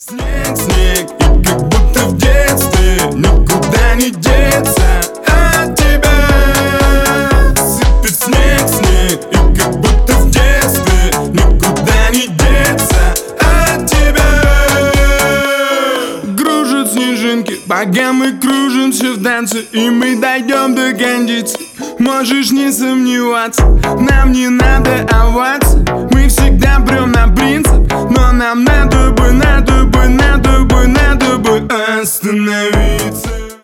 Снег, снег, и как будто в детстве никуда не деться от тебя. Сыпет снег, снег, и как будто в детстве никуда не деться от тебя. Кружат снежинки, пока мы кружимся в танце, и мы дойдем до кондиции. Можешь не сомневаться, нам не надо